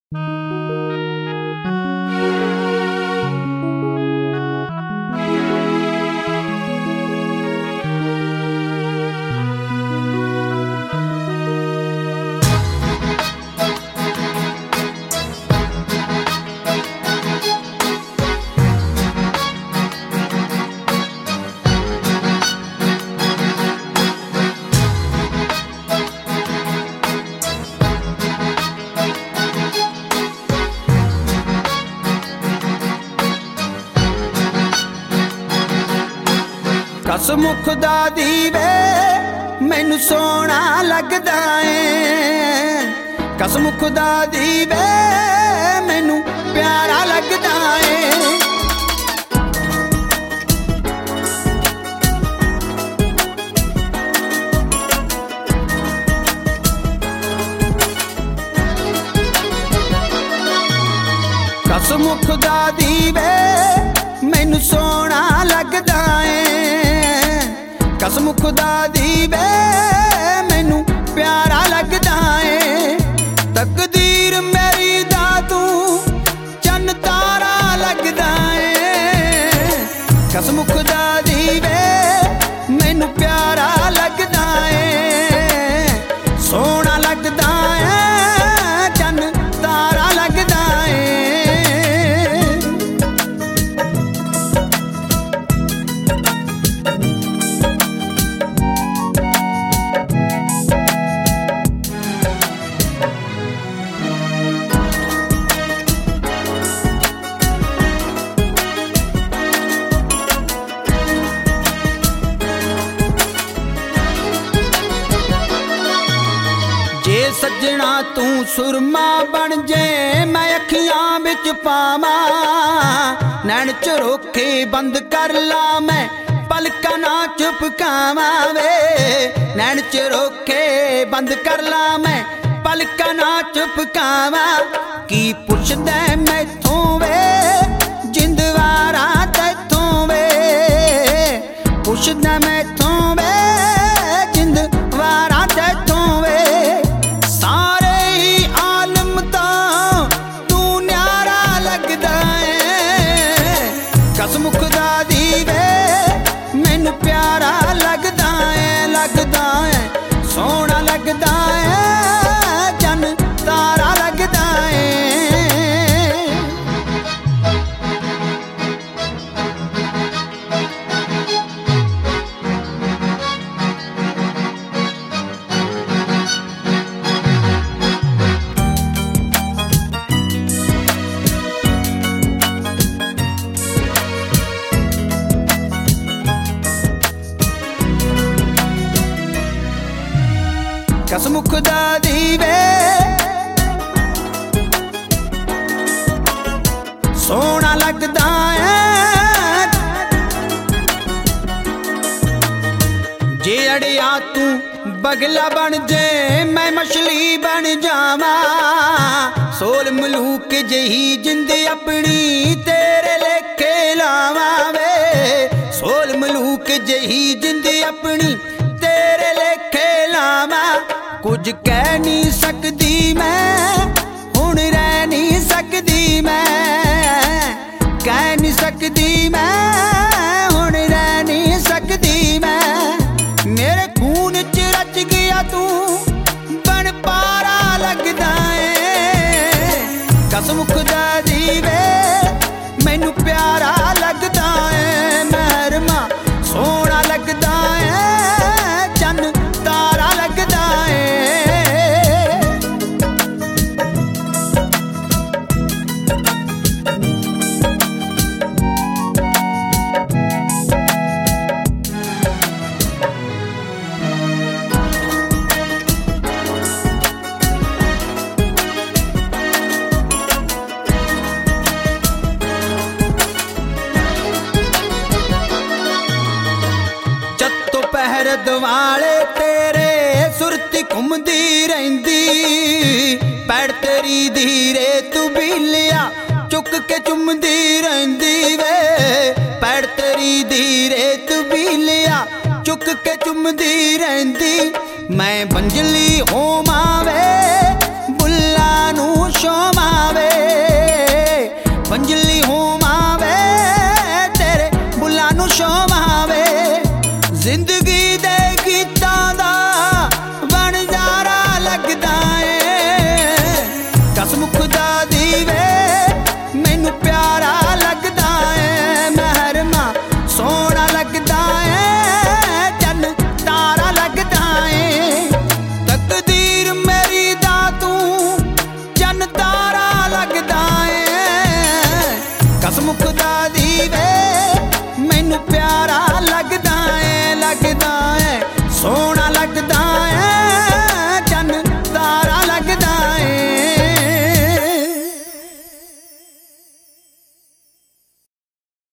कसम खुदा दी वे मैनू सोहना लगदा है। कसम खुदा दी वे मैनू प्यारा लगदा है। कसम खुदा दी वे मैनू सोहना लगदा है। कसम खुदा दी वे मैनू प्यारा लगदा है। तकदीर मेरी दा तू चन्न तारा लगदा है। कसम खुदा दी वे मैनू प्यारा लगदा है। सोहना लगदा है चन्न तारा लगदा है। जे सजना तू सुरमा बन जे मैं अखियां बिच पावा। नैन चरोखे बंद कर ला मैं पलका ना चुपकावा वे। नैन चरोखे बंद कर ला मैं पलका ना चुपकावा। की पुछदा मैथों वे जिंदवारा तैथों वे। पुछदा मैथों वे जिंदवारा तैथों वे। कसम खुदा दी वे मैनू प्यारा लगदा है। लगदा है सोहना लगदा है चन्न तारा लगदा है। कसम खुदा दी वे सोहना लगदा है। जे अड़िया तू बगला बन जे मैं मछली बन जावा। सोल मलूक जही जिंद अपनी तेरे लेखे लावा वे। सोल मलूक जही जिंद अपनी तेरे लेखे लावा। कुछ कह नहीं सकदी मैं हुण रह नहीं सकदी मैं। कह नहीं सकदी मैं हुण रह नहीं सकदी मैं। मेरे खून च रच गया तू बन पारा लगदा है। कसम खुदा दी वे मैनू प्यारा लगदा है। महरमा सोहना लगदा है चन्न तारा लगदा है। पहर दवाले तेरे सुरती घूमदी रहिंदी। पैड़ तेरी धीरे तू बिलिया चुक के चुमदी रहिंदी वे। पैड़ तेरी धीरे तू बिलिया चुक के चुमदी रहिंदी। मैं बंजली होवां वे